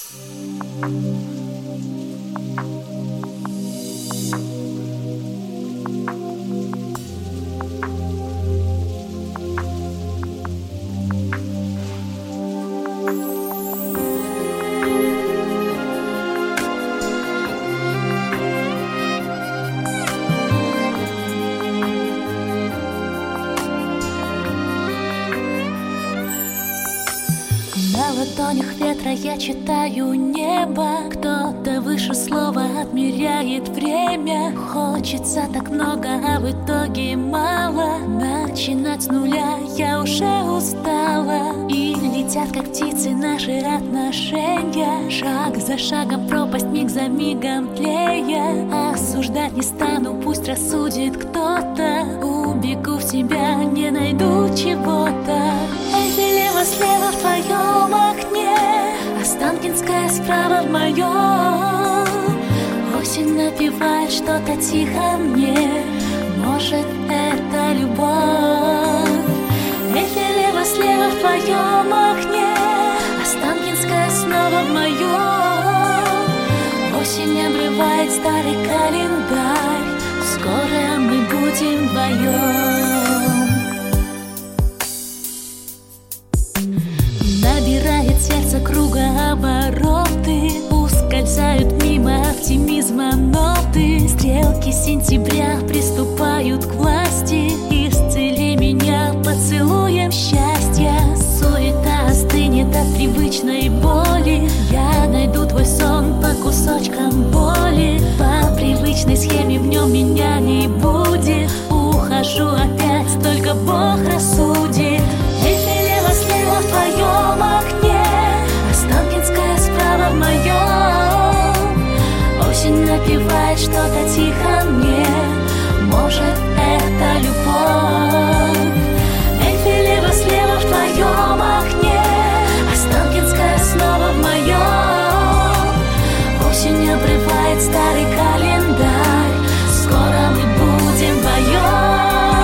На ладонях ветра я читаю небо. Кто-то выше слова отмеряет время. Хочется так много, а в итоге мало. Начинать с нуля я уже устала. И летят как птицы наши отношения. Шаг за шагом пропасть, миг за мигом тлея. Осуждать не стану, пусть рассудит кто-то. Убегу в себя, не найду чего-то. Эй, ты лево-слева в твоем окне, Останкинская справа в моем. Осень напевает что-то тихо мне. Может, это любовь. Эй, ты лево-слева в твоем окне, Останкинская снова в моем. Осень обрывает старый календарь. Скоро мы будем вдвоем. Набирает сердце кругообороты. Ускользают мимо оптимизма ноты. Стрелки сентября приступают к власти. Исцели меня поцелуем счастья. Суета остынет от привычной боли. Я найду твой сон по кусочкам боли. По привычной схеме в нем меня не будет. Ухожу опять, только Бог рассудит. Эй, ты лево-слева в твоем окне, Останкинская справа в моем. Осень напевает что-то тихо мне. Может, это любовь. Эй, ты лево-слева в твоем окне, Останкинская снова в моем. Осень обрывает старый календарь. Скоро мы будем вдвоем.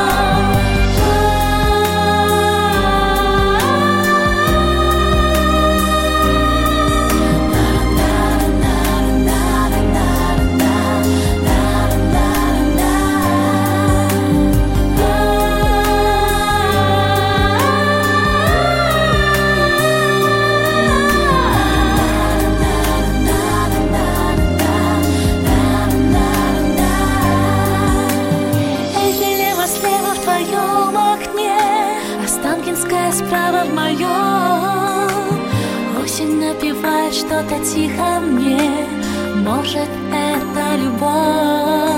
Останкинская справа в моем. Осень напевает что-то тихо мне. Может, это любовь.